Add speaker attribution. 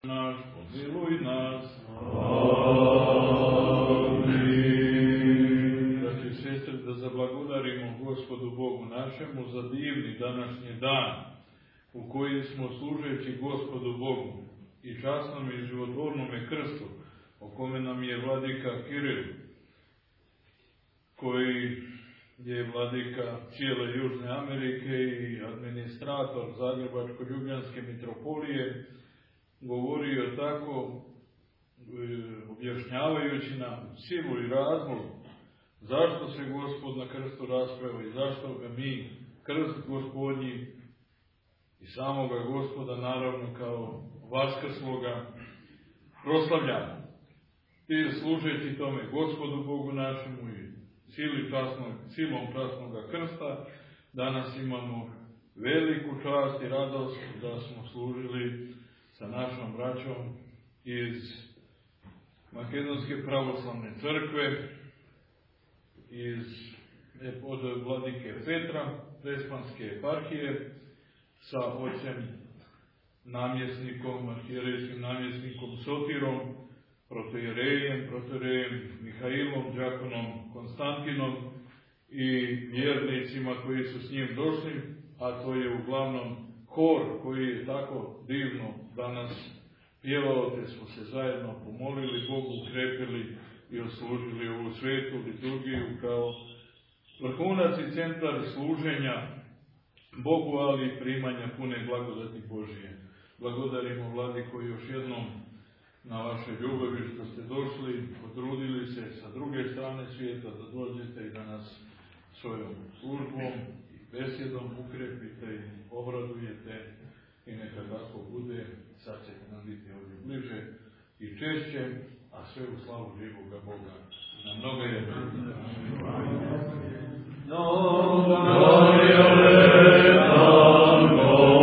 Speaker 1: naš, pomiluj nas.
Speaker 2: Amin.
Speaker 1: Braći i sestre, da zablagodarimo Gospodu Bogu našemu za divni današnji dan, u koji smo služeći Gospodu Bogu i časnom i životvornome krstu, o kome nam je vladika Kiril, koji je vladika cijele Južne Amerike i administrator Zagrebačko-ljubljanske mitropolije, govorio tako, objašnjavajući nam silu i razlog zašto se Gospod na krstu raspeo i zašto ga mi, krst Gospodnji i samoga Gospoda, naravno kao vaskrsloga, proslavljamo. I služeći tome Gospodu Bogu našemu i silom časnoga krsta, danas imamo veliku čast i radost da smo služili sa našom braćom iz Makedonske pravoslavne crkve, od vladike Petra, Prespanske eparhije, sa ocem namjesnikom, arhijerejskim namjesnikom Sotirom, protoijerejem Mihailom, đakonom Konstantinom i vjernicima koji su s njim došli, a to je uglavnom hor koji je tako divno danas pjevao, te smo se zajedno pomolili Bogu, ukrepili i oslužili ovu svetu liturgiju kao vrhunac i centar služenja Bogu, ali i primanja pune blagodati Božije. Blagodarimo Vladiko još jednom na vašoj ljubavi što ste došli, potrudili se sa druge strane svijeta da dođete i da nas svojom službom i besjedom ukrepite i obradujete, i neka tako bude. Sad ćete nam biti ovdje bliže i češće, a sve u slavu živoga Boga. Na mnoga je
Speaker 2: Amin.